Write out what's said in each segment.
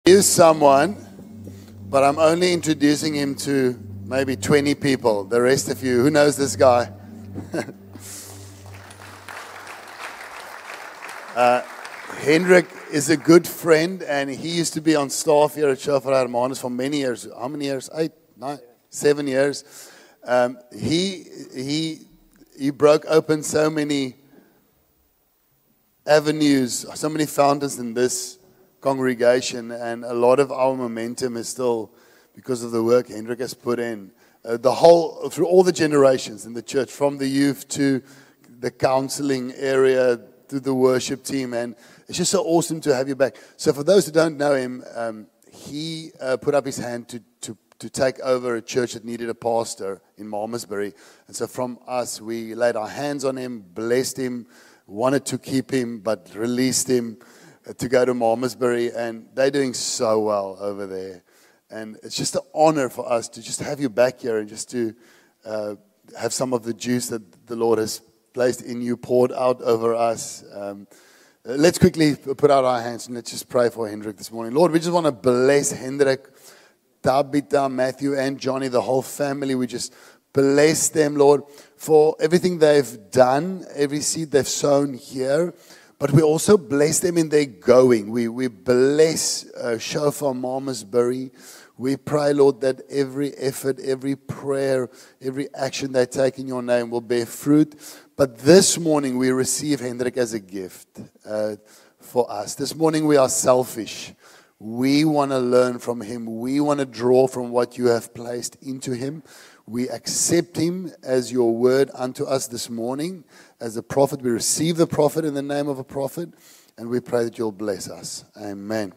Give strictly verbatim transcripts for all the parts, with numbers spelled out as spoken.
Is someone, but I'm only introducing him to maybe twenty people. The rest of you, who knows this guy? uh, Hendrik is a good friend, and he used to be on staff here at Shofar Hermanus for many years. How many years? Eight, nine, seven years. Um, he he he broke open so many avenues, so many fountains in this congregation, and a lot of our momentum is still because of the work Hendrik has put in. Uh, the whole, through all the generations in the church, from the youth to the counseling area to the worship team, and it's just so awesome to have you back. So for those who don't know him, um, he uh, put up his hand to, to, to take over a church that needed a pastor in Malmesbury. And so from us, we laid our hands on him, blessed him, wanted to keep him, but released him to go to Malmesbury, and they're doing so well over there. And it's just an honor for us to just have you back here and just to uh, have some of the juice that the Lord has placed in you poured out over us. Um, let's quickly put out our hands and let's just pray for Hendrik this morning. Lord, we just want to bless Hendrik, Tabitha, Matthew, and Johnny, the whole family. We just bless them, Lord, for everything they've done, every seed they've sown here. But we also bless them in their going. We we bless uh, Shofar Malmesbury. We pray, Lord, that every effort, every prayer, every action they take in your name will bear fruit. But this morning we receive Hendrik as a gift uh, for us. This morning we are selfish. We want to learn from him. We want to draw from what you have placed into him. We accept him as your word unto us this morning. As a prophet, we receive the prophet in the name of a prophet, and we pray that you'll bless us. Amen.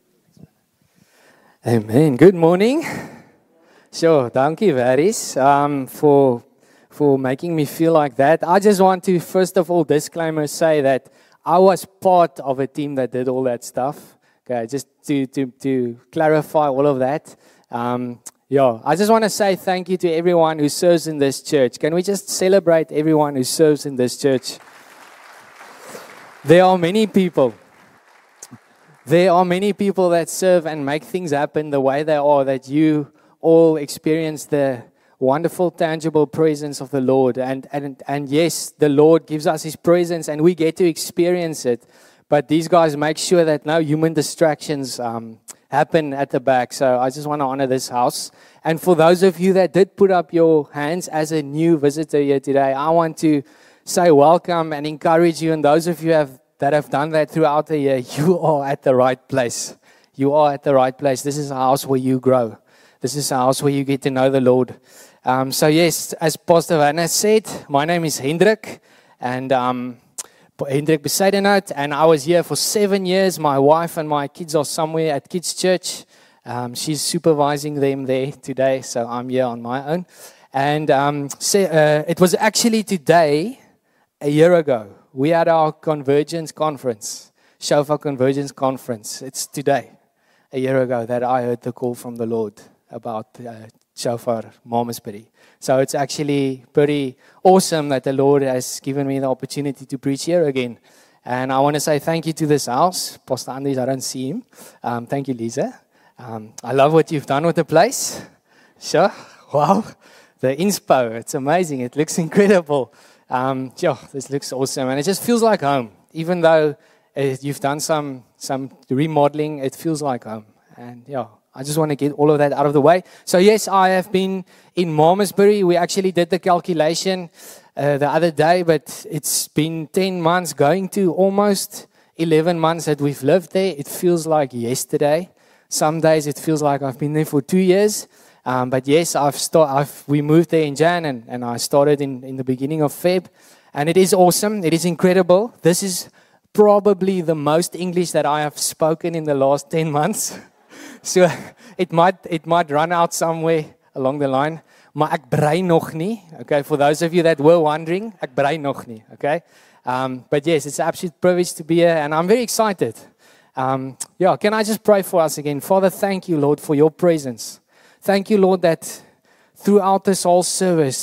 Amen. Good morning. Sure, thank you, Varis, um, for for making me feel like that. I just want to, first of all, disclaimer, say that I was part of a team that did all that stuff. Okay, just to to to clarify all of that. Um, Yeah, I just want to say thank you to everyone who serves in this church. Can we just celebrate everyone who serves in this church? There are many people. There are many people that serve and make things happen the way they are, that you all experience the wonderful, tangible presence of the Lord. And, and, and yes, the Lord gives us His presence and we get to experience it. But these guys make sure that no human distractions um, happen at the back. So I just want to honor this house. And for those of you that did put up your hands as a new visitor here today, I want to say welcome and encourage you. And those of you have, that have done that throughout the year, you are at the right place. You are at the right place. This is a house where you grow. This is a house where you get to know the Lord. Um, so yes, as Pastor Vanna said, my name is Hendrik. And um Hendrik Besaidenout, and I was here for seven years. My wife and my kids are somewhere at Kids Church. Um, she's supervising them there today, so I'm here on my own. And um, so, uh, it was actually today, a year ago, we had our Convergence Conference, Shofar Convergence Conference. It's today, a year ago, that I heard the call from the Lord about uh, Shofar Malmesbury. So it's actually pretty awesome that the Lord has given me the opportunity to preach here again. And I want to say thank you to this house. Pastor Andres, I don't see him. Um, thank you, Lisa. Um, I love what you've done with the place. Sure. Wow. The inspo, it's amazing. It looks incredible. Um, sure, this looks awesome. And it just feels like home. Even though uh, you've done some, some remodeling, it feels like home. And yeah. I just want to get all of that out of the way. So yes, I have been in Malmesbury. We actually did the calculation uh, the other day, but it's been ten months, going to almost eleven months that we've lived there. It feels like yesterday. Some days it feels like I've been there for two years. Um, but yes, I've start, I've, we moved there in Jan, and, and I started in, in the beginning of Feb. And it is awesome. It is incredible. This is probably the most English that I have spoken in the last ten months. So it might it might run out somewhere along the line. Maar ek brei nog nie. Okay, for those of you that were wondering, ek brei nog nie. Okay, um, but yes, it's an absolute privilege to be here, and I'm very excited. Um, yeah, can I just pray for us again? Father, thank you, Lord, for your presence. Thank you, Lord, that throughout this whole service,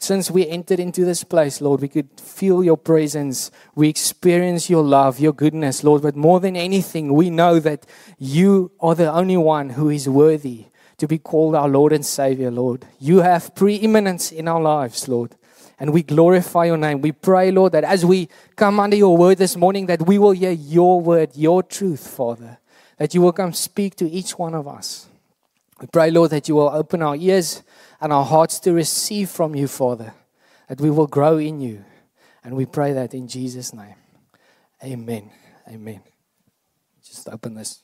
since we entered into this place, Lord, we could feel your presence. We experience your love, your goodness, Lord. But more than anything, we know that you are the only one who is worthy to be called our Lord and Savior, Lord. You have preeminence in our lives, Lord. And we glorify your name. We pray, Lord, that as we come under your word this morning, that we will hear your word, your truth, Father. That you will come speak to each one of us. We pray, Lord, that you will open our ears and our hearts to receive from you, Father. That we will grow in you. And we pray that in Jesus' name. Amen. Amen. Just open this.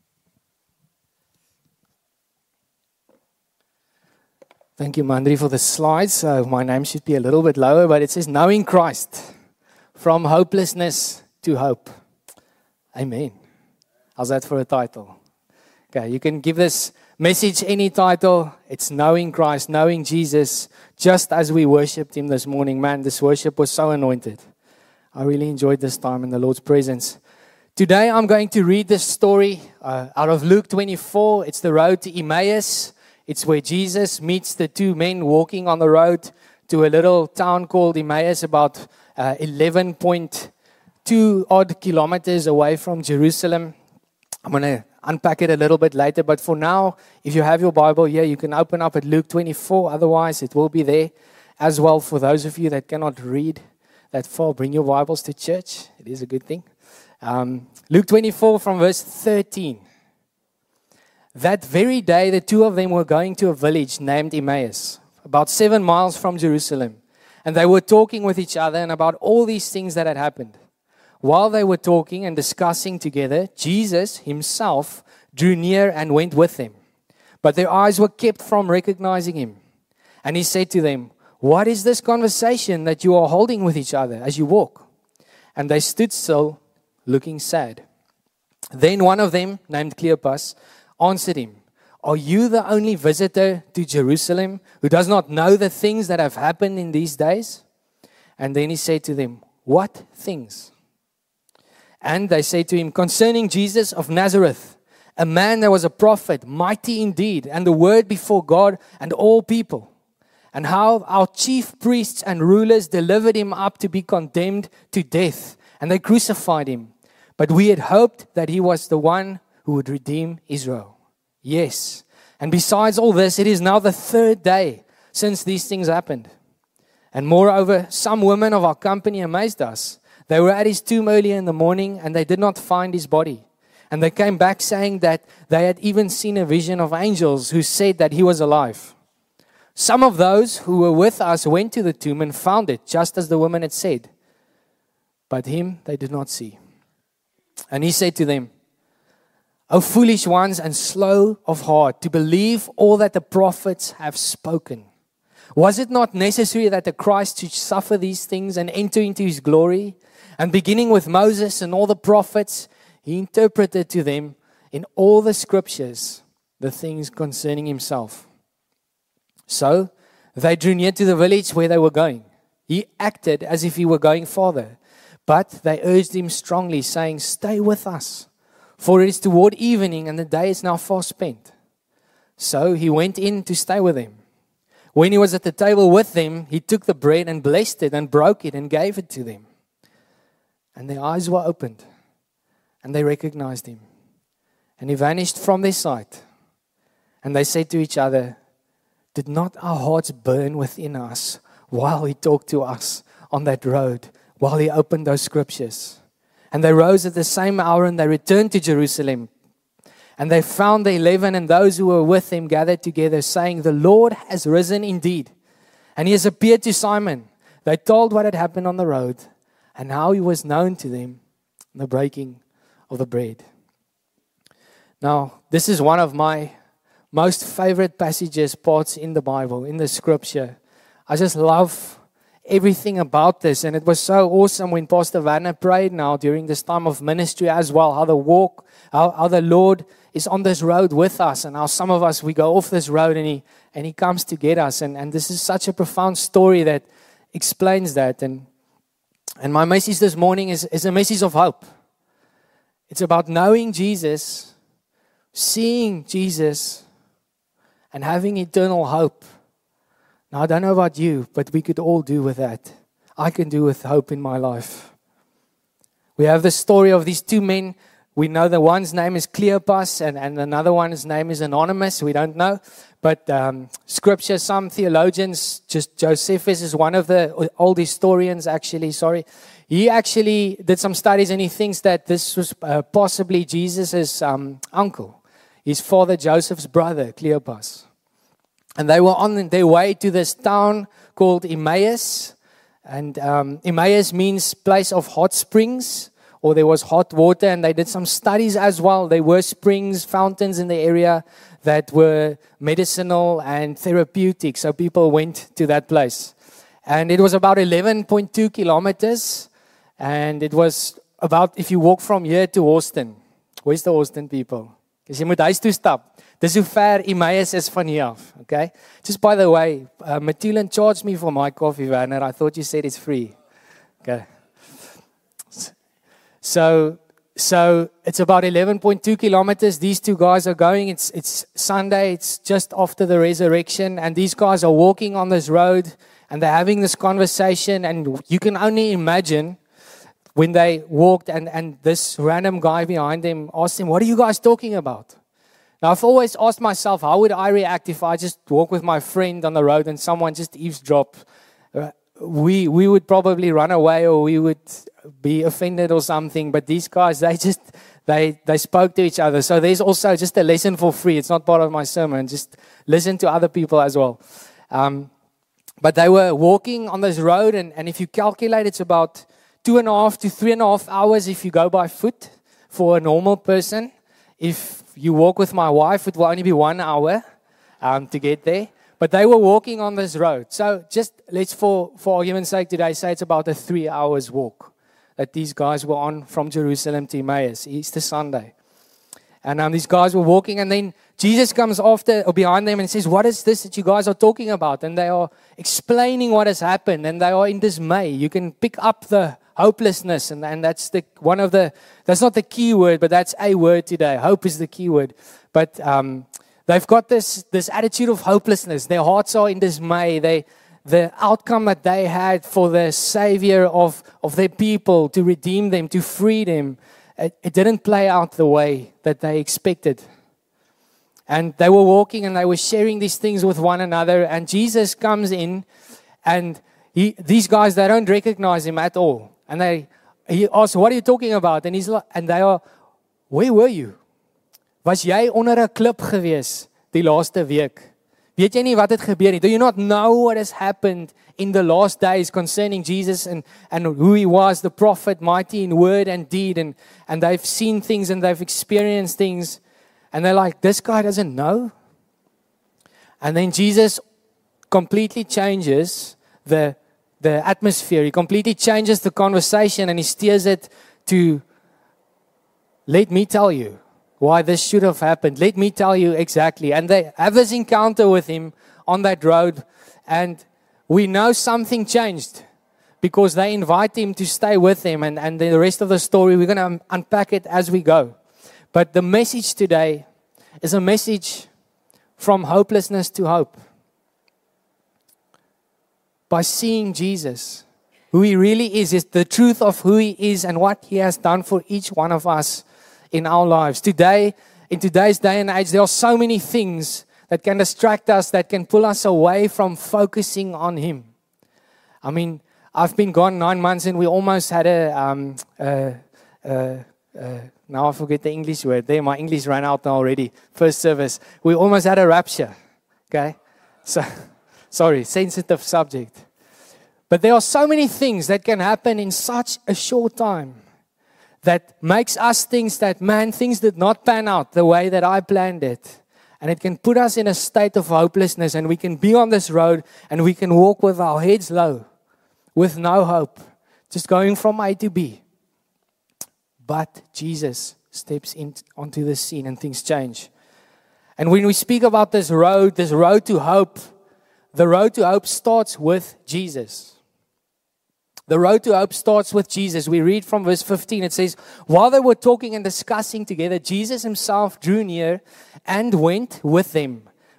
Thank you, Mandri, for the slides. So my name should be a little bit lower, but it says, knowing Christ, from hopelessness to hope. Amen. How's that for a title? Okay, you can give this message any title. It's knowing Christ, knowing Jesus, just as we worshipped him this morning. Man, this worship was so anointed. I really enjoyed this time in the Lord's presence. Today I'm going to read this story uh, out of Luke twenty-four. It's the road to Emmaus. It's where Jesus meets the two men walking on the road to a little town called Emmaus, about uh, eleven point two odd kilometers away from Jerusalem. I'm going to unpack it a little bit later, but for now, if you have your Bible here, you can open up at Luke twenty-four. Otherwise, it will be there as well. For those of you that cannot read that far, bring your Bibles to church. It is a good thing. Um, Luke twenty-four from verse thirteen. That very day, the two of them were going to a village named Emmaus, about seven miles from Jerusalem. And they were talking with each other and about all these things that had happened. While they were talking and discussing together, Jesus himself drew near and went with them. But their eyes were kept from recognizing him. And he said to them, "What is this conversation that you are holding with each other as you walk?" And they stood still, looking sad. Then one of them, named Cleopas, answered him, "Are you the only visitor to Jerusalem who does not know the things that have happened in these days?" And then he said to them, "What things?" And they said to him, "Concerning Jesus of Nazareth, a man that was a prophet, mighty indeed, and the word before God and all people, and how our chief priests and rulers delivered him up to be condemned to death, and they crucified him. But we had hoped that he was the one who would redeem Israel. Yes, and besides all this, it is now the third day since these things happened. And moreover, some women of our company amazed us. They were at his tomb early in the morning, and they did not find his body. And they came back saying that they had even seen a vision of angels who said that he was alive. Some of those who were with us went to the tomb and found it, just as the woman had said. But him they did not see." And he said to them, "O foolish ones and slow of heart to believe all that the prophets have spoken. Was it not necessary that the Christ should suffer these things and enter into his glory? And beginning with Moses and all the prophets, he interpreted to them in all the scriptures the things concerning himself." So they drew near to the village where they were going. He acted as if he were going farther, but they urged him strongly, saying, "Stay with us, for it is toward evening, and the day is now far spent." So he went in to stay with them. When he was at the table with them, he took the bread and blessed it and broke it and gave it to them. And their eyes were opened, and they recognized him. And he vanished from their sight. And they said to each other, "Did not our hearts burn within us while he talked to us on that road, while he opened those scriptures?" And they rose at the same hour and they returned to Jerusalem. And they found the eleven and those who were with them gathered together, saying, "The Lord has risen indeed, and he has appeared to Simon." They told what had happened on the road and how he was known to them in the breaking of the bread. Now, this is one of my most favorite passages, parts in the Bible, in the scripture. I just love everything about this, and it was so awesome when Pastor Werner prayed now during this time of ministry as well, how the walk, how, how the Lord is on this road with us, and how some of us, we go off this road and he and he comes to get us, and, and this is such a profound story that explains that. And and my message this morning is, is a message of hope. It's about knowing Jesus, seeing Jesus, and having eternal hope Now, I don't know about you, but we could all do with that. I can do with hope in my life. We have the story of these two men. We know the one's name is Cleopas and, and another one's name is Anonymous. We don't know. But um, scripture, some theologians, just Josephus is one of the old historians actually, sorry. He actually did some studies and he thinks that this was uh, possibly Jesus' um, uncle. His father Joseph's brother, Cleopas. And they were on their way to this town called Emmaus. And um, Emmaus means place of hot springs, or there was hot water, and they did some studies as well. There were springs, fountains in the area that were medicinal and therapeutic, so people went to that place. And it was about eleven point two kilometers, and it was about, if you walk from here to Austin. Where's the Austin people? Because you moet huis toe stap. Dis hoe ver Emmaus is van hier af, okay? Just by the way, uh, Matilda charged me for my coffee, Werner. I thought you said it's free. Okay. So, so it's about eleven point two kilometers. These two guys are going. It's it's Sunday. It's just after the resurrection, and these guys are walking on this road, and they're having this conversation. And you can only imagine when they walked, and and this random guy behind them asked them, "What are you guys talking about?" Now, I've always asked myself, how would I react if I just walk with my friend on the road and someone just eavesdrop? Uh, we we would probably run away, or we would be offended or something. But these guys, they just, they, they spoke to each other. So there's also just a lesson for free. It's not part of my sermon. Just listen to other people as well. Um, but they were walking on this road, and, and if you calculate, it's about two and a half to three and a half hours if you go by foot for a normal person. If you walk with my wife, it will only be one hour um, to get there. But they were walking on this road. So just let's, for, for argument's sake today, say it's about a three hours walk that these guys were on from Jerusalem to Emmaus, Easter Sunday. And um, these guys were walking, and then Jesus comes after or behind them and says, "What is this that you guys are talking about?" And they are explaining what has happened, and they are in dismay. You can pick up the hopelessness, and, and that's the one of the, that's not the key word, but that's a word today. Hope is the key word. But um, they've got this, this attitude of hopelessness. Their hearts are in dismay. They, the outcome that they had for the Savior of, of their people, to redeem them, to free them, it, it didn't play out the way that they expected. And they were walking and they were sharing these things with one another, and Jesus comes in, and he, these guys, they don't recognize him at all. And they, he asks, "What are you talking about?" And he's like, and they are, "Where were you? Was jy onder 'n klip gewees die laaste week? Weet jy nie wat het gebeur nie? Do you not know what has happened in the last days concerning Jesus and, and who he was, the prophet, mighty in word and deed?" And, and they've seen things and they've experienced things. And they're like, "This guy doesn't know?" And then Jesus completely changes the the atmosphere. He completely changes the conversation, and he steers it to, "Let me tell you why this should have happened. Let me tell you exactly." And they have this encounter with him on that road, and we know something changed because they invite him to stay with them, and, and the rest of the story, we're going to unpack it as we go. But the message today is a message from hopelessness to hope. By seeing Jesus, who he really is, is the truth of who he is and what he has done for each one of us in our lives. Today, in today's day and age, there are so many things that can distract us, that can pull us away from focusing on him. I mean, I've been gone nine months and we almost had a, um, uh, uh, uh, now I forget the English word. There, my English ran out now already. First service. We almost had a rapture. Okay? So... Sorry, sensitive subject. But there are so many things that can happen in such a short time that makes us think that, man, things did not pan out the way that I planned it. And it can put us in a state of hopelessness, and we can be on this road and we can walk with our heads low, with no hope, just going from A to B. But Jesus steps in onto the scene and things change. And when we speak about this road, this road to hope, the road to hope starts with Jesus. The road to hope starts with Jesus. We read from verse fifteen. It says, "While they were talking and discussing together, Jesus himself drew near and went with them.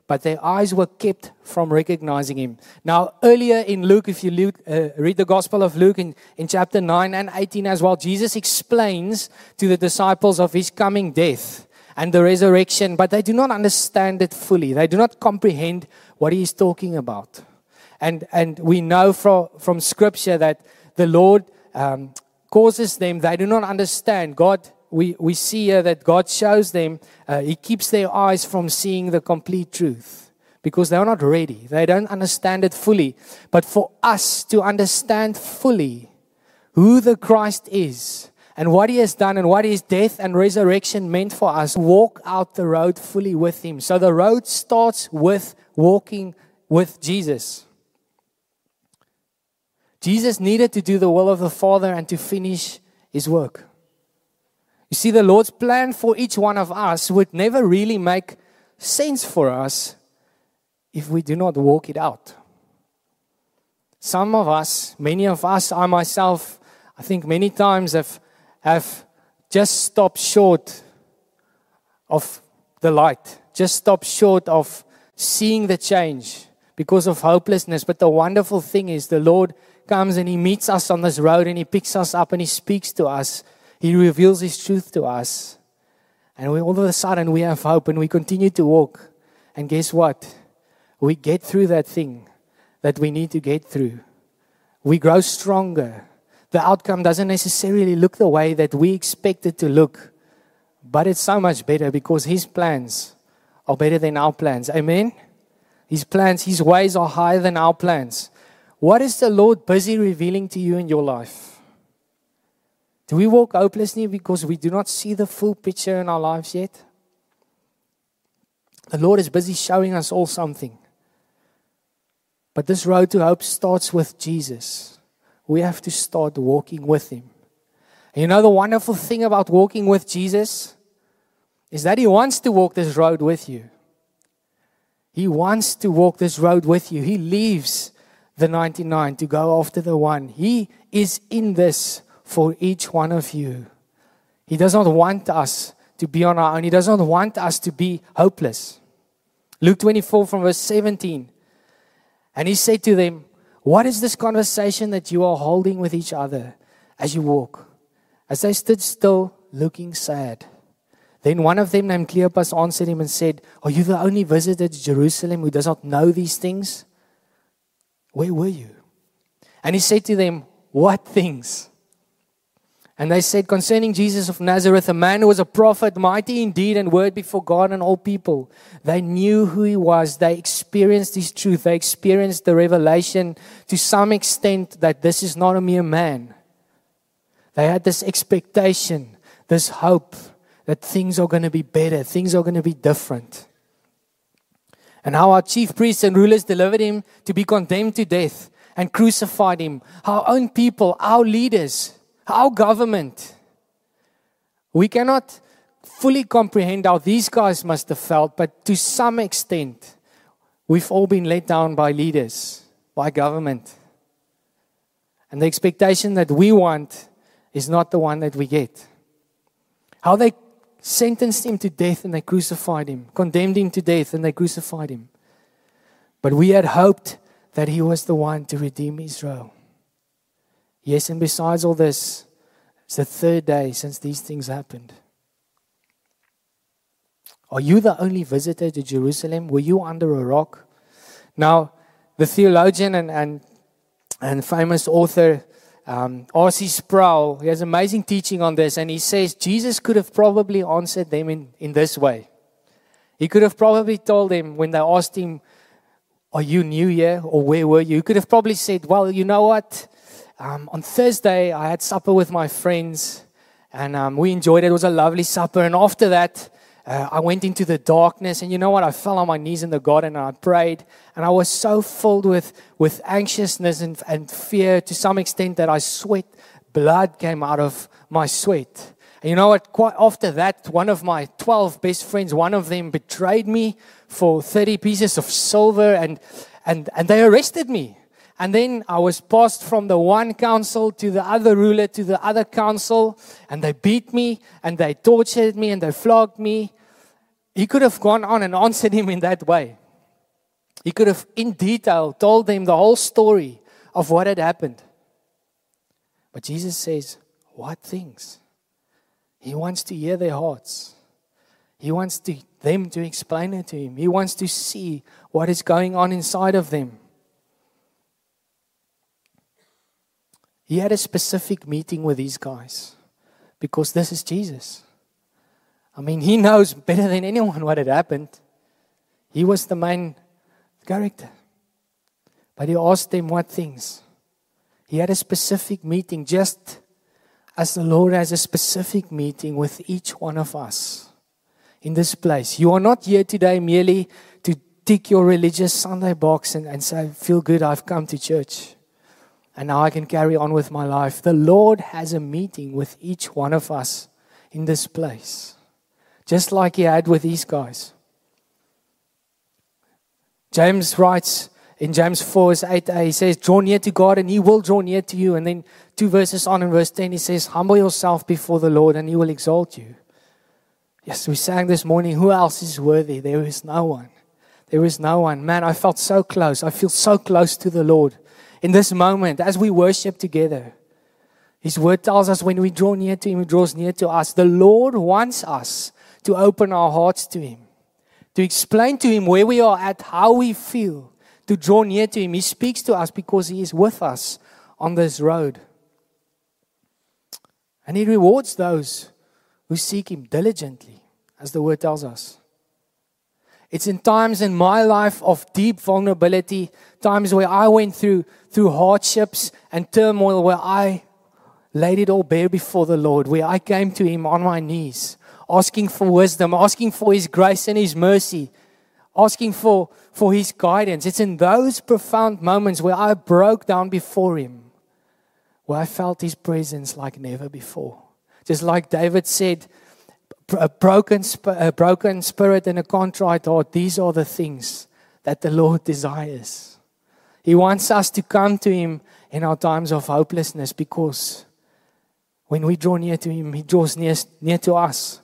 but their eyes were kept from recognizing him. Now, earlier in Luke, if you Luke, uh, read the Gospel of Luke in, in chapter nine and eighteen as well, Jesus explains to the disciples of his coming death and the resurrection, but they do not understand it fully. They do not comprehend what he is talking about. And, and we know from, from Scripture that the Lord um, causes them, they do not understand. God We, we see here that God shows them, uh, He keeps their eyes from seeing the complete truth because they're not ready. They don't understand it fully. But for us to understand fully who the Christ is and what He has done and what His death and resurrection meant for us, walk out the road fully with Him. So the road starts with walking with Jesus. Jesus needed to do the will of the Father and to finish His work. You see, the Lord's plan for each one of us would never really make sense for us if we do not walk it out. Some of us, many of us, I myself, I think many times have, have just stopped short of the light, just stopped short of seeing the change because of hopelessness. But the wonderful thing is the Lord comes and He meets us on this road and He picks us up and He speaks to us. He reveals His truth to us. And we, all of a sudden we have hope and we continue to walk. And guess what? We get through that thing that we need to get through. We grow stronger. The outcome doesn't necessarily look the way that we expect it to look. But it's so much better because His plans are better than our plans. Amen? His plans, His ways are higher than our plans. What is the Lord busy revealing to you in your life? Do we walk hopelessly because we do not see the full picture in our lives yet? The Lord is busy showing us all something. But this road to hope starts with Jesus. We have to start walking with Him. And you know the wonderful thing about walking with Jesus is that He wants to walk this road with you. He wants to walk this road with you. He leaves the ninety-nine to go after the one. He is in this for each one of you. He does not want us to be on our own. He does not want us to be hopeless. Luke twenty-four from verse seventeen. And He said to them, what is this conversation that you are holding with each other as you walk? As they stood still, looking sad. Then one of them named Cleopas answered Him and said, are you the only visitor to Jerusalem who does not know these things? Where were you? And He said to them, what things? And they said, concerning Jesus of Nazareth, a man who was a prophet, mighty in deed and word before God and all people. They knew who He was. They experienced His truth. They experienced the revelation to some extent that this is not a mere man. They had this expectation, this hope that things are going to be better, things are going to be different. And how our chief priests and rulers delivered Him to be condemned to death and crucified Him. Our own people, our leaders, our government. We cannot fully comprehend how these guys must have felt, but to some extent, we've all been let down by leaders, by government. And the expectation that we want is not the one that we get. How they sentenced Him to death and they crucified Him, condemned Him to death and they crucified Him. But we had hoped that He was the one to redeem Israel. Yes, and besides all this, it's the third day since these things happened. Are you the only visitor to Jerusalem? Were you under a rock? Now, the theologian and, and, and famous author um, R C Sproul, he has amazing teaching on this, and he says Jesus could have probably answered them in, in this way. He could have probably told them when they asked Him, are you new here or where were you? He could have probably said, well, you know what? Um, on Thursday, I had supper with my friends, and um, we enjoyed it. It was a lovely supper. And after that, uh, I went into the darkness. And you know what? I fell on my knees in the garden, and I prayed. And I was so filled with, with anxiousness and, and fear to some extent that I sweat. Blood came out of my sweat. And you know what? Quite after that, one of my twelve best friends, one of them betrayed me for thirty pieces of silver, and, and, and they arrested me. And then I was passed from the one council to the other ruler to the other council. And they beat me and they tortured me and they flogged me. He could have gone on and answered Him in that way. He could have in detail told them the whole story of what had happened. But Jesus says, what things? He wants to hear their hearts. He wants to, them to explain it to him. He wants to see what is going on inside of them. He had a specific meeting with these guys because this is Jesus. I mean, he knows better than anyone what had happened. He was the main character. But he asked them what things. He had a specific meeting, just as the Lord has a specific meeting with each one of us in this place. You are not here today merely to tick your religious Sunday box and, and say, feel good, I've come to church. And now I can carry on with my life. The Lord has a meeting with each one of us in this place. Just like he had with these guys. James writes in James four, eight a, he says, draw near to God and he will draw near to you. And then two verses on in verse ten, he says, humble yourself before the Lord and he will exalt you. Yes, we sang this morning, who else is worthy? There is no one. There is no one. Man, I felt so close. I feel so close to the Lord in this moment as we worship together. His word tells us when we draw near to him, he draws near to us. The Lord wants us to open our hearts to him, to explain to him where we are at, how we feel, to draw near to him. He speaks to us because he is with us on this road. And he rewards those who seek him diligently, as the word tells us. It's in times in my life of deep vulnerability, times where I went through, through hardships and turmoil, where I laid it all bare before the Lord, where I came to him on my knees, asking for wisdom, asking for his grace and his mercy, asking for, for his guidance. It's in those profound moments where I broke down before him, where I felt his presence like never before. Just like David said, a broken, a broken spirit and a contrite heart, these are the things that the Lord desires. He wants us to come to him in our times of hopelessness, because when we draw near to him, he draws near, near to us.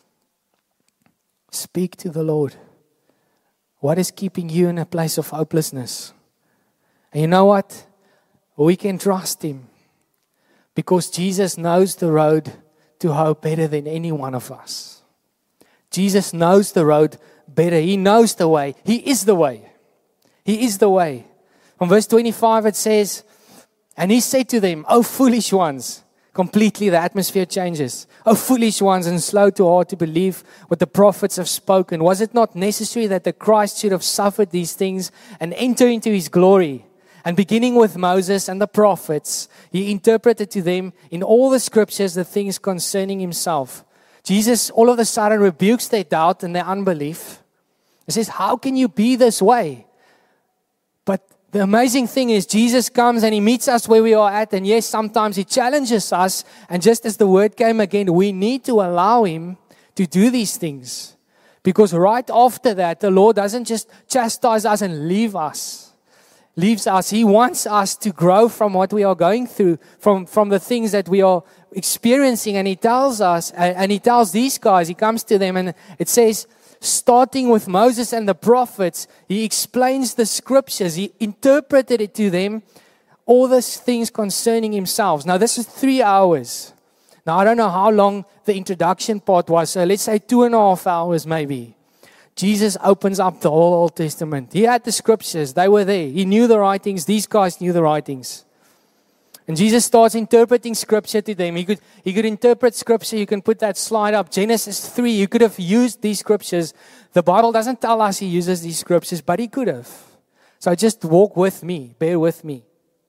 Speak to the Lord. What is keeping you in a place of hopelessness? And you know what? We can trust him, because Jesus knows the road to hope better than any one of us. Jesus knows the road better. He knows the way. He is the way. He is the way. From verse twenty-five it says, and he said to them, O foolish ones. Completely the atmosphere changes. O foolish ones, and slow to heart to believe what the prophets have spoken. Was it not necessary that the Christ should have suffered these things and enter into his glory? And beginning with Moses and the prophets, he interpreted to them in all the scriptures the things concerning himself. Jesus all of a sudden rebukes their doubt and their unbelief. He says, how can you be this way? But the amazing thing is Jesus comes and he meets us where we are at. And yes, sometimes he challenges us. And just as the word came again, we need to allow him to do these things. Because right after that, the Lord doesn't just chastise us and leave us. Leaves us. He wants us to grow from what we are going through, from, from the things that we are experiencing. And he tells us, and he tells these guys, he comes to them and it says, starting with Moses and the prophets, he explains the scriptures. He interpreted it to them, all these things concerning himself. Now this is three hours. Now I don't know how long the introduction part was. So let's say two and a half hours maybe. Jesus opens up the whole Old Testament. He had the scriptures. They were there. He knew the writings. These guys knew the writings. And Jesus starts interpreting scripture to them. He could, he could interpret scripture. You can put that slide up. Genesis three. You could have used these scriptures. The Bible doesn't tell us he uses these scriptures, but he could have. So just walk with me. Bear with me.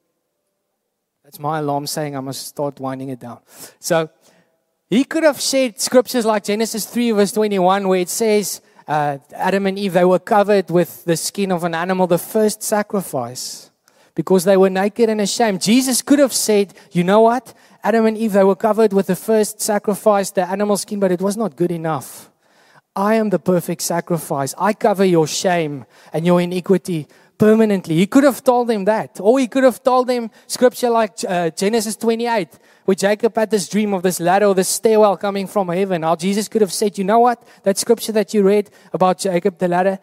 That's my alarm saying I must start winding it down. So he could have shared scriptures like Genesis three verse twenty-one, where it says, Uh, Adam and Eve, they were covered with the skin of an animal, the first sacrifice, because they were naked and ashamed. Jesus could have said, you know what? Adam and Eve, they were covered with the first sacrifice, the animal skin, but it was not good enough. I am the perfect sacrifice. I cover your shame and your iniquity permanently. He could have told them that. Or he could have told them scripture like uh, Genesis twenty-eight, where Jacob had this dream of this ladder or this stairwell coming from heaven. Now Jesus could have said, you know what? That scripture that you read about Jacob, the ladder,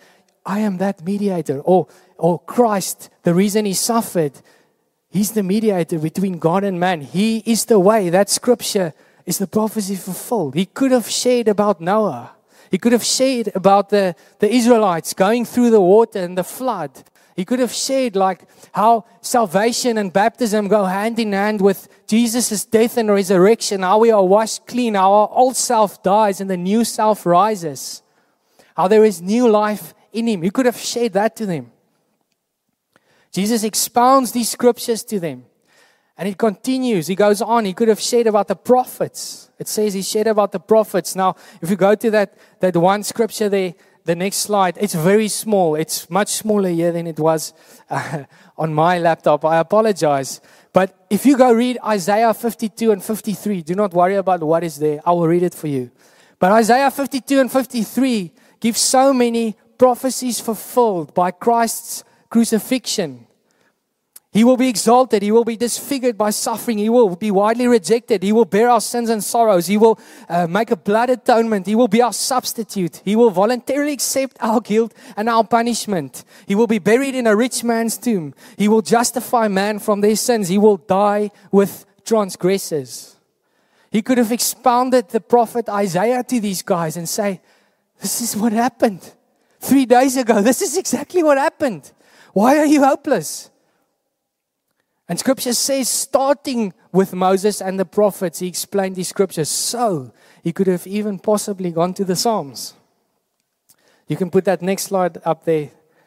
I am that mediator. Or, or Christ, the reason he suffered, he's the mediator between God and man. He is the way. That scripture is the prophecy fulfilled. He could have shared about Noah. He could have shared about the, the Israelites going through the water and the flood. He could have shared like how salvation and baptism go hand in hand with Jesus' death and resurrection, how we are washed clean, how our old self dies and the new self rises, how there is new life in him. He could have shared that to them. Jesus expounds these scriptures to them. And it continues. He goes on. He could have shared about the prophets. It says he shared about the prophets. Now, if you go to that, that one scripture there, the next slide, it's very small. It's much smaller here than it was uh, on my laptop. I apologize. But if you go read Isaiah fifty-two and fifty-three, do not worry about what is there. I will read it for you. But Isaiah fifty-two and fifty-three give so many prophecies fulfilled by Christ's crucifixion. He will be exalted. He will be disfigured by suffering. He will be widely rejected. He will bear our sins and sorrows. He will uh, make a blood atonement. He will be our substitute. He will voluntarily accept our guilt and our punishment. He will be buried in a rich man's tomb. He will justify man from their sins. He will die with transgressors. He could have expounded the prophet Isaiah to these guys and say, this is what happened three days ago. This is exactly what happened. Why are you hopeless? And scripture says, starting with Moses and the prophets, he explained these scriptures. So, he could have even possibly gone to the Psalms. You can put that next slide up there.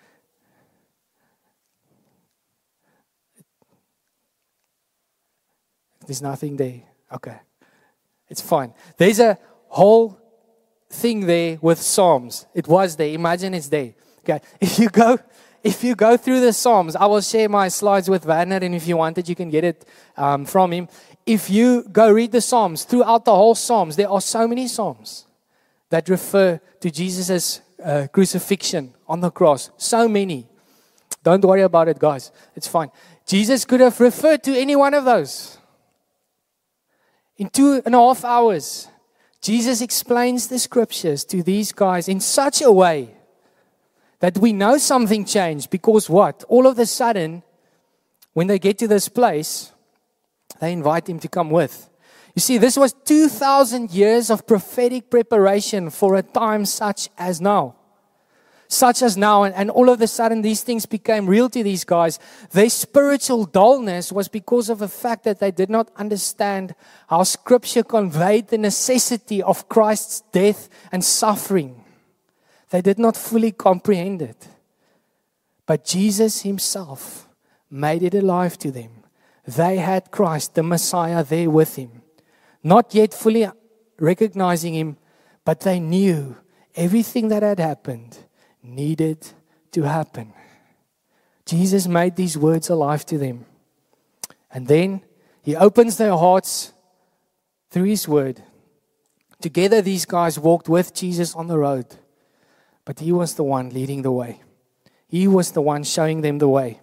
There's nothing there. Okay. It's fine. There's a whole thing there with Psalms. It was there. Imagine it's there. Okay. If you go... If you go through the Psalms, I will share my slides with Werner, and if you want it, you can get it um, from him. If you go read the Psalms, throughout the whole Psalms, there are so many Psalms that refer to Jesus' uh, crucifixion on the cross. So many. Don't worry about it, guys. It's fine. Jesus could have referred to any one of those. In two and a half hours, Jesus explains the scriptures to these guys in such a way that we know something changed, because what? All of a sudden, when they get to this place, they invite him to come with. You see, this was two thousand years of prophetic preparation for a time such as now. Such as now, and, and all of a sudden these things became real to these guys. Their spiritual dullness was because of the fact that they did not understand how Scripture conveyed the necessity of Christ's death and suffering. They did not fully comprehend it. But Jesus himself made it alive to them. They had Christ, the Messiah, there with him. Not yet fully recognizing him, but they knew everything that had happened needed to happen. Jesus made these words alive to them. And then he opens their hearts through his word. Together these guys walked with Jesus on the road. But he was the one leading the way. He was the one showing them the way.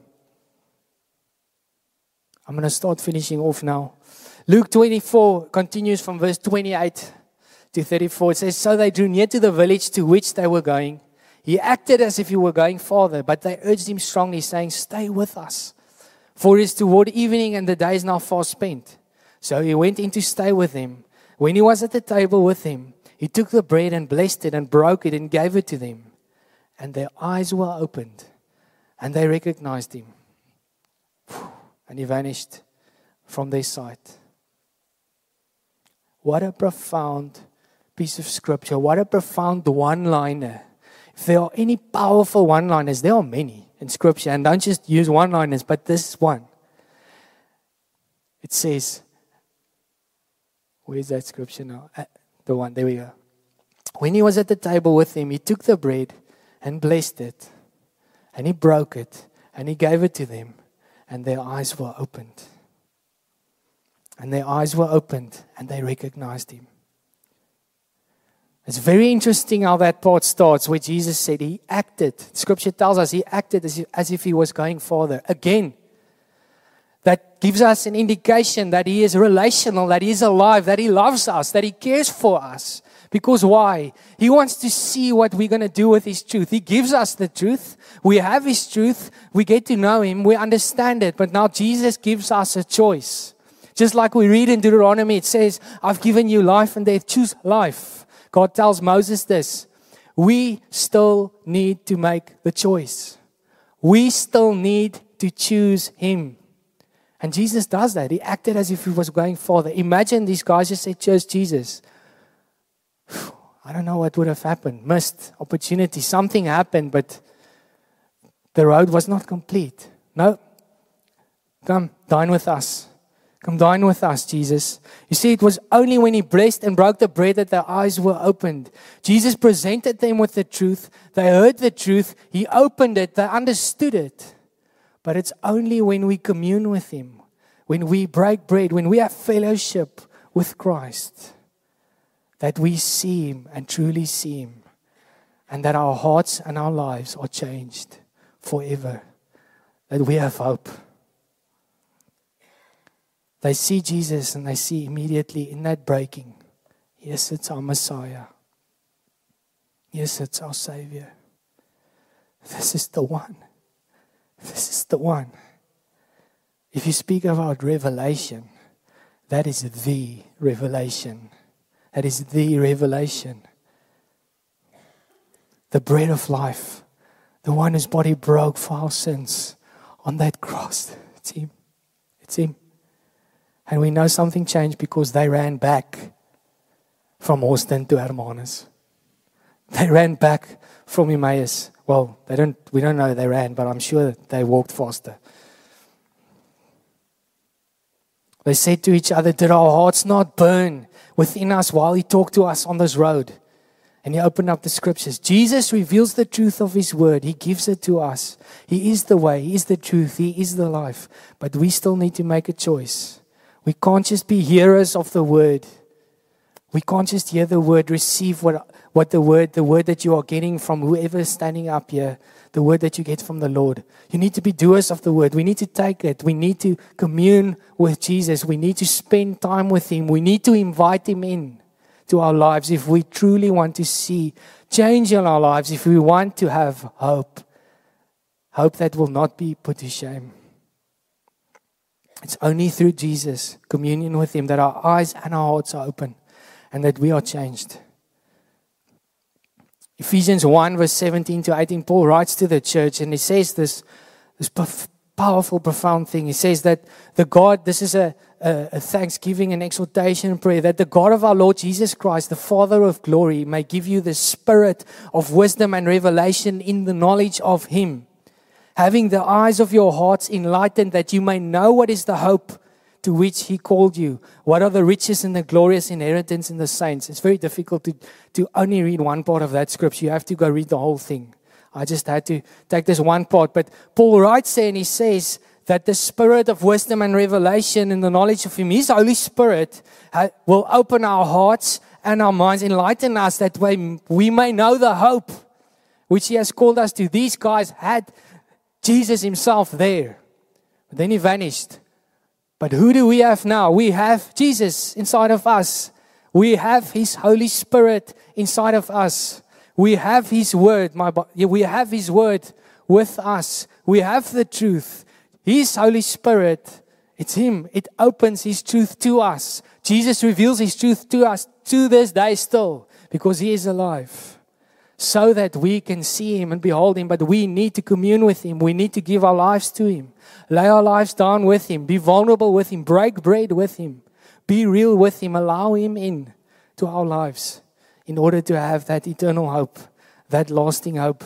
I'm going to start finishing off now. Luke twenty-four continues from verse twenty-eight to thirty-four. It says, so they drew near to the village to which they were going. He acted as if he were going farther, but they urged him strongly, saying, stay with us, for it is toward evening and the day is now far spent. So he went in to stay with them. When he was at the table with them, he took the bread and blessed it and broke it and gave it to them. And their eyes were opened and they recognized him. And he vanished from their sight. What a profound piece of scripture. What a profound one-liner. If there are any powerful one-liners, there are many in scripture. And don't just use one-liners, but this one. It says, where is that scripture now? Uh, the one, there we go. When he was at the table with him, he took the bread and blessed it. And he broke it and he gave it to them. And their eyes were opened. And their eyes were opened and they recognized him. It's very interesting how that part starts where Jesus said he acted. Scripture tells us he acted as if, as if he was going farther. Again, that gives us an indication that he is relational, that he is alive, that he loves us, that he cares for us. Because why? He wants to see what we're going to do with His truth. He gives us the truth. We have His truth. We get to know Him. We understand it. But now Jesus gives us a choice. Just like we read in Deuteronomy, it says, I've given you life and death. Choose life. God tells Moses this. We still need to make the choice. We still need to choose Him. And Jesus does that. He acted as if He was going further. Imagine these guys just said, choose Jesus. I don't know what would have happened. Missed opportunity. Something happened, but the road was not complete. No. Come, dine with us. Come dine with us, Jesus. You see, it was only when He blessed and broke the bread that their eyes were opened. Jesus presented them with the truth. They heard the truth. He opened it. They understood it. But it's only when we commune with Him, when we break bread, when we have fellowship with Christ, that we see Him and truly see Him, and that our hearts and our lives are changed forever, that we have hope. They see Jesus and they see immediately in that breaking, here sits our Messiah. Here sits our Savior. This is the one. This is the one. If you speak about revelation, that is the revelation. That is the revelation. The bread of life. The one whose body broke for our sins on that cross. It's Him. It's Him. And we know something changed because they ran back from Austin to Hermanus. They ran back from Emmaus. Well, they don't. We don't know they ran, but I'm sure they walked faster. They said to each other, did our hearts not burn within us while He talked to us on this road? And He opened up the scriptures. Jesus reveals the truth of His word. He gives it to us. He is the way. He is the truth. He is the life. But we still need to make a choice. We can't just be hearers of the word. We can't just hear the word, receive what, what the word, the word that you are getting from whoever is standing up here, the word that you get from the Lord. You need to be doers of the word. We need to take it. We need to commune with Jesus. We need to spend time with Him. We need to invite Him in to our lives if we truly want to see change in our lives, if we want to have hope. Hope that will not be put to shame. It's only through Jesus, communion with Him, that our eyes and our hearts are open and that we are changed. Ephesians one verse seventeen to eighteen, Paul writes to the church and he says this, this powerful, profound thing. He says that the God, this is a, a, a thanksgiving and exhortation prayer, that the God of our Lord Jesus Christ, the Father of glory, may give you the spirit of wisdom and revelation in the knowledge of Him, having the eyes of your hearts enlightened, that you may know what is the hope to which He called you. What are the riches and the glorious inheritance in the saints? It's very difficult to, to only read one part of that scripture. You have to go read the whole thing. I just had to take this one part. But Paul writes there and he says that the spirit of wisdom and revelation in the knowledge of Him, His Holy Spirit, will open our hearts and our minds, enlighten us, that way we may know the hope which He has called us to. These guys had Jesus Himself there. But then He vanished. But who do we have now? We have Jesus inside of us. We have His Holy Spirit inside of us. We have His Word. My, we have His Word with us. We have the truth. His Holy Spirit, it's Him. It opens His truth to us. Jesus reveals His truth to us to this day still, because He is alive, so that we can see Him and behold Him. But we need to commune with Him. We need to give our lives to Him. Lay our lives down with Him. Be vulnerable with Him. Break bread with Him. Be real with Him. Allow Him in to our lives in order to have that eternal hope, that lasting hope.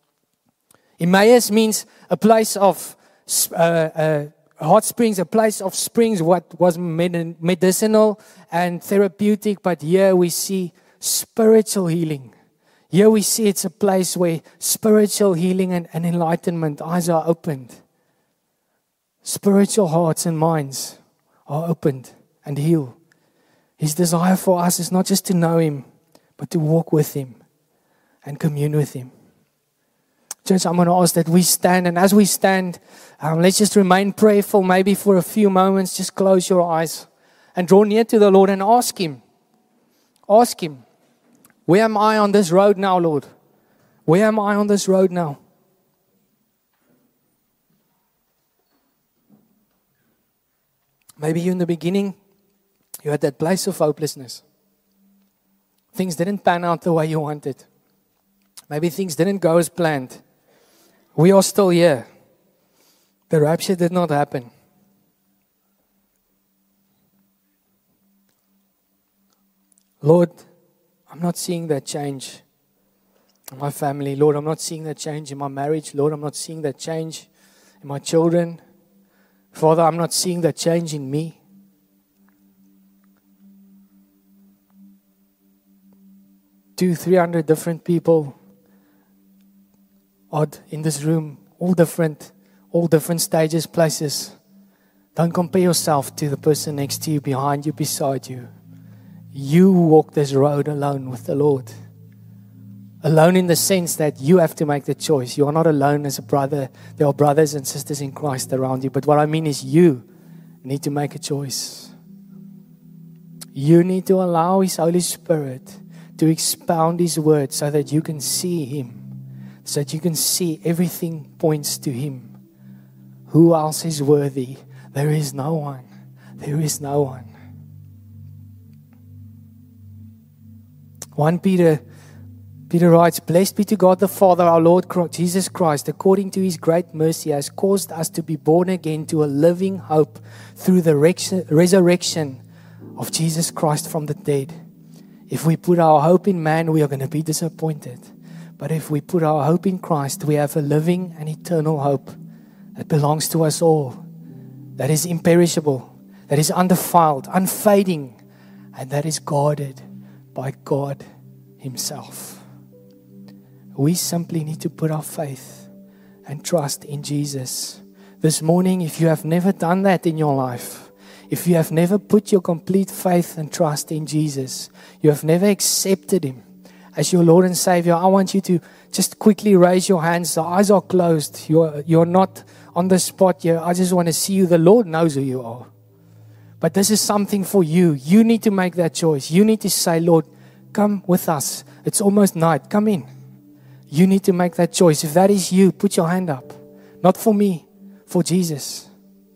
Emmaus means a place of uh, uh, hot springs, a place of springs, what was med- medicinal and therapeutic. But here we see spiritual healing. Here we see it's a place where spiritual healing and, and enlightenment, eyes are opened. Spiritual hearts and minds are opened and healed. His desire for us is not just to know Him, but to walk with Him and commune with Him. Church, I'm going to ask that we stand, and as we stand, um, let's just remain prayerful maybe for a few moments. Just close your eyes and draw near to the Lord and ask Him. Ask Him. Where am I on this road now, Lord? Where am I on this road now? Maybe you in the beginning, you had that place of hopelessness. Things didn't pan out the way you wanted. Maybe things didn't go as planned. We are still here. The rapture did not happen. Lord, I'm not seeing that change in my family. Lord, I'm not seeing that change in my marriage. Lord, I'm not seeing that change in my children. Father, I'm not seeing that change in me. Two, three hundred different people odd in this room, all different, all different stages, places. Don't compare yourself to the person next to you, behind you, beside you. You walk this road alone with the Lord. Alone in the sense that you have to make the choice. You are not alone as a brother. There are brothers and sisters in Christ around you. But what I mean is you need to make a choice. You need to allow His Holy Spirit to expound His word so that you can see Him. So that you can see everything points to Him. Who else is worthy? There is no one. There is no one. First Peter, Peter writes, Blessed be to God the Father, our Lord Jesus Christ, according to His great mercy, has caused us to be born again to a living hope through the resurrection of Jesus Christ from the dead. If we put our hope in man, we are going to be disappointed. But if we put our hope in Christ, we have a living and eternal hope that belongs to us all, that is imperishable, that is undefiled, unfading, and that is guarded by God Himself. We simply need to put our faith and trust in Jesus. This morning, if you have never done that in your life, if you have never put your complete faith and trust in Jesus, you have never accepted Him as your Lord and Savior, I want you to just quickly raise your hands. The eyes are closed. You're, you're not on the spot here. I just want to see you. The Lord knows who you are. But this is something for you. You need to make that choice. You need to say, Lord, come with us. It's almost night. Come in. You need to make that choice. If that is you, put your hand up. Not for me, for Jesus.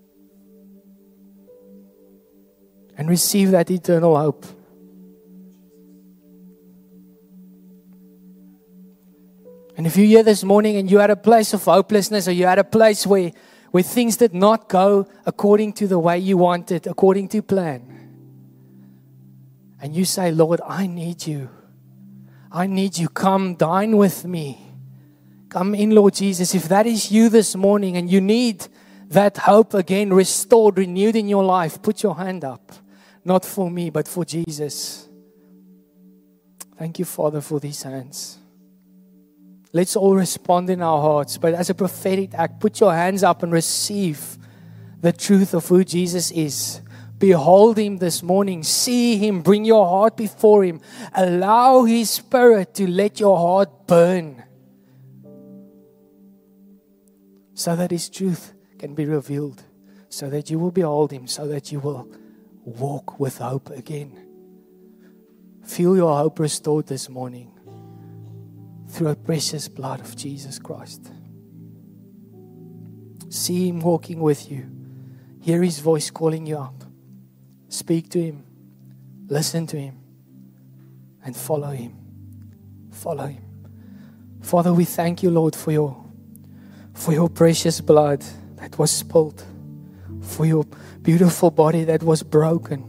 And receive that eternal hope. And if you're here this morning and you're at a place of hopelessness, or you're at a place where, where things did not go according to the way you wanted, according to plan, and you say, Lord, I need you. I need you. Come dine with me. Come in, Lord Jesus. If that is you this morning and you need that hope again restored, renewed in your life, put your hand up. Not for me, but for Jesus. Thank you, Father, for these hands. Let's all respond in our hearts. But as a prophetic act, put your hands up and receive the truth of who Jesus is. Behold Him this morning. See Him. Bring your heart before Him. Allow His Spirit to let your heart burn, so that His truth can be revealed. So that you will behold Him. So that you will walk with hope again. Feel your hope restored this morning through the precious blood of Jesus Christ. See Him walking with you. Hear His voice calling you out. Speak to Him. Listen to Him. And follow Him. Follow Him. Father, we thank you, Lord, for your, for your precious blood that was spilled. For your beautiful body that was broken.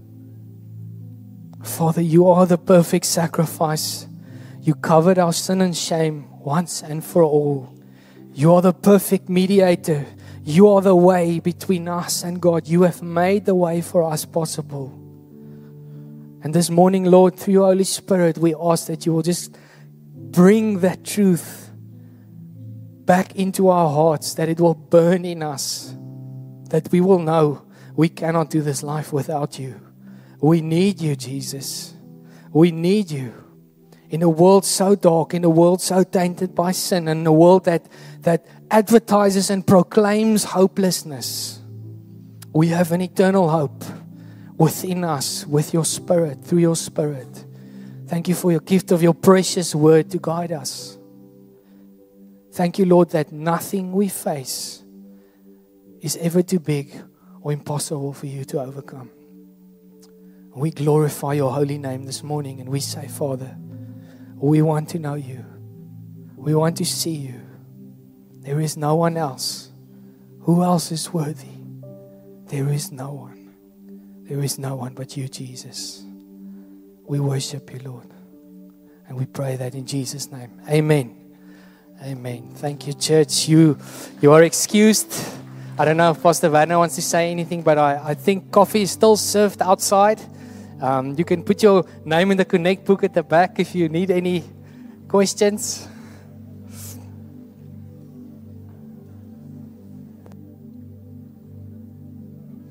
Father, you are the perfect sacrifice. You covered our sin and shame once and for all. You are the perfect mediator. You are the way between us and God. You have made the way for us possible. And this morning, Lord, through your Holy Spirit, we ask that you will just bring that truth back into our hearts, that it will burn in us, that we will know we cannot do this life without you. We need you, Jesus. We need you. In a world so dark, in a world so tainted by sin, in a world that, that advertises and proclaims hopelessness, we have an eternal hope within us, with your Spirit, through your Spirit, Thank you for your gift of your precious word to guide us. Thank you, Lord, that nothing we face is ever too big or impossible for you to overcome. We glorify your holy name this morning and we say, Father, we want to know you. We want to see you. There is no one else. Who else is worthy? There is no one. There is no one but you, Jesus. We worship you, Lord. And we pray that in Jesus' name. Amen. Amen. Thank you, church. You, you are excused. I don't know if Pastor Werner wants to say anything, but I, I think coffee is still served outside. Um, you can put your name in the Connect book at the back if you need any questions.